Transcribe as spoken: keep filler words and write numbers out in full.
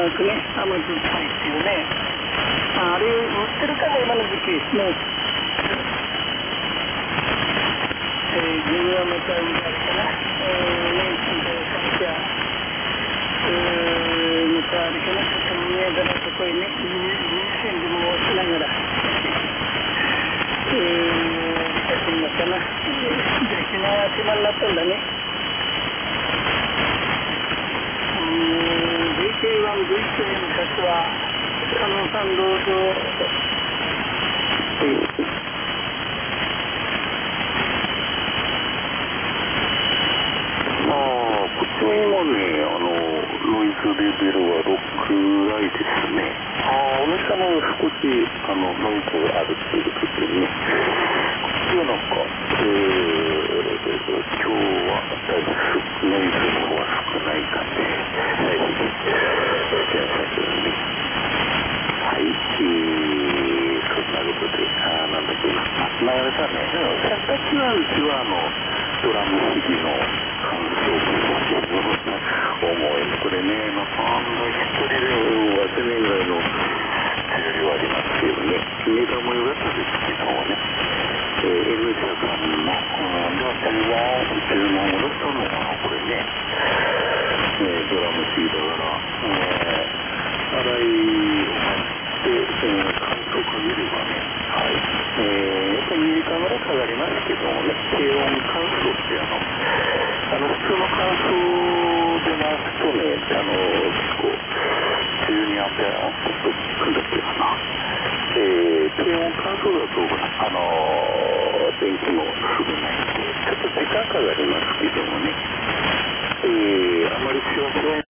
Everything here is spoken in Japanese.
なくね、甘酸っぱいっていうね。ああれ売ってるかも今の時期ですね。えー、自分はまたあれかな、えー、年金で会社、えー、またあれかな、ちょっと見えがらとこへね、入選でもしながら、えー、理解するのかな。えー、で、暇は暇になったんだね。うーん、ブイケーワン、ブイツー の方は、加納さんどうぞ。えーまあ、こっちは今ね、あの、ノイズレベルはろくぐらいですね。ああ、お店も少し、あの、ノイズがあるっていうことでね。こっちはなんか、えー、今日はだいぶノイズの方は少ない感じ。はい。してましたけどね。はい。えー、そんなことで、あー、なんだっけな。流れたね。洗濯機はうちは、あの、ドラム式の乾燥機ですけど、重いの。これね、まあ、ほんの一人でも忘れないぐらいの重量ありますけどね。値段も良かったですけどもね。えー、エム社さんの、うん、ではこれは注文を出したのかな、これね。えー、ドラム式だから、えー、洗いを待って、えー、乾燥かければね、はい。えー、やっぱりにじかんぐらいかかりますけどもね、低温乾燥ってあの、あの普通の乾燥で回すとね、あの、結構、じゅうにアンペアちょっと組んだっけかな。えー、低温乾燥だと、あのー、電気もすぐないんで、ちょっと時間かかりますけどもね、えー、あまり